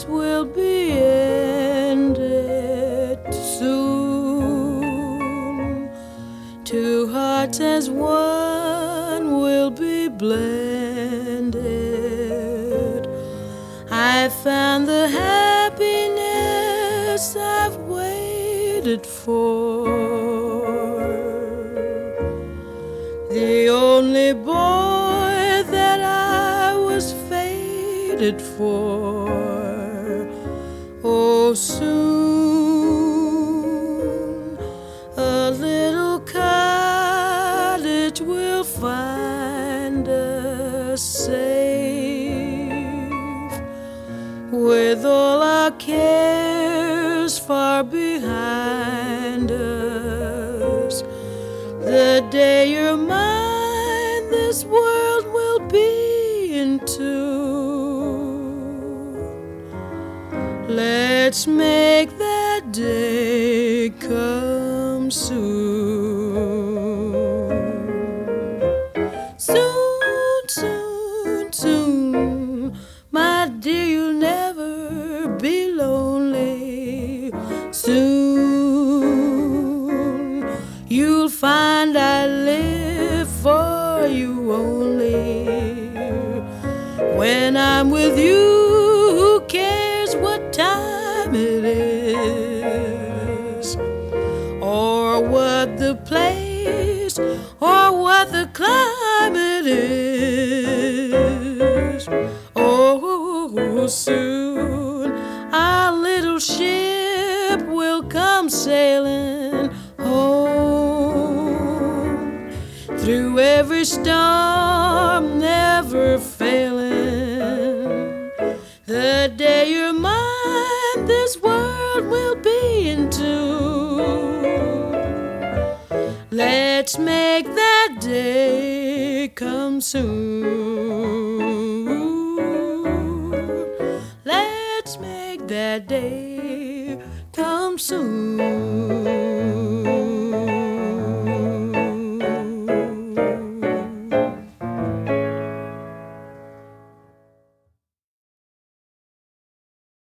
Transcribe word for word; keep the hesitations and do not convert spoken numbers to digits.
this will be ended soon. Two hearts as one will be blended. I found the happiness I've waited for. The only boy that I was fated for. Oh, soon a little cottage will find us safe, with all our cares far behind us. The day you're mine, this world will be in tune. Let's make that day come soon. Soon, soon, soon, my dear, you'll never be lonely. Soon you'll find I live for you only. When I'm with you, who cares what time it is, or what the place, or what the climate is. Oh, soon our little ship will come sailing home, through every storm, never failing. The day you're mine, this world will be in tune. Let's make that day come soon. Let's make that day